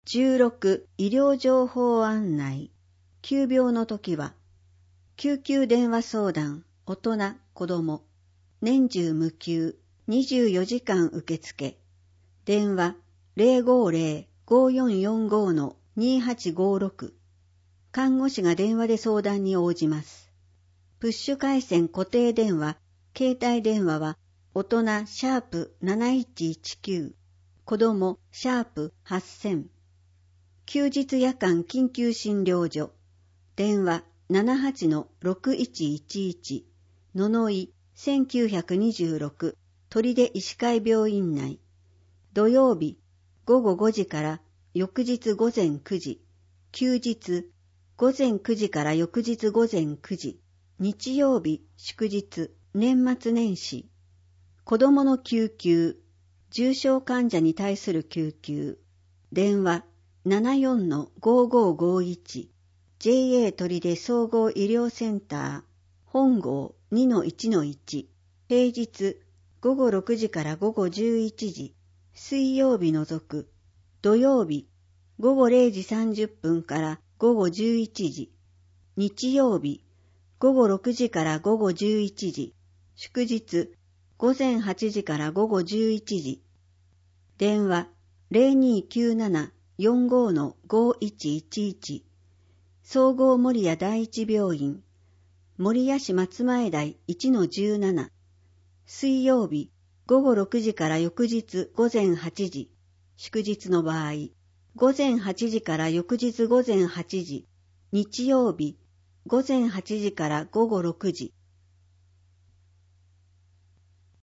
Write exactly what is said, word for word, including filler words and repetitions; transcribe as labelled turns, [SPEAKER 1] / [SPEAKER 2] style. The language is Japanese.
[SPEAKER 1] じゅうろく医療情報案内。急病の時は、救急電話相談、大人、子供、年中無休、にじゅうよじかん受付。電話 ゼロごゼロ ごよんよんご にはちごろく。看護師が電話で相談に応じます。プッシュ回線固定電話、携帯電話は、大人シャープなないちいちきゅう、子供シャープはっせん。休日夜間緊急診療所、電話 ななはちのろくいちいちいち、ののいせんきゅうひゃくにじゅうろく、取手医師会病院内。土曜日、ごごごじから翌日午前くじ、休日、午前くじから翌日午前くじ、日曜日、祝日、年末年始。子供の救急、重症患者に対する救急。電話 ななよんのごごごいち、ジェイエー 取手総合医療センター、本号 にのいちのいち、平日、ごごろくじからごごじゅういちじ、水曜日除く、土曜日、ごごれいじさんじゅっぷんからごごじゅういちじ、日曜日、ごごろくじからごごじゅういちじ、祝日、ごぜんはちじからごごじゅういちじ。電話 ゼロにきゅうななよんごのごいちいちいち。総合守谷第一病院、守谷市松前台 いちのじゅうなな。水曜日、ごごろくじから翌日午前はちじ。祝日の場合、午前はちじから翌日午前はちじ。日曜日、午前はちじからごごろくじ。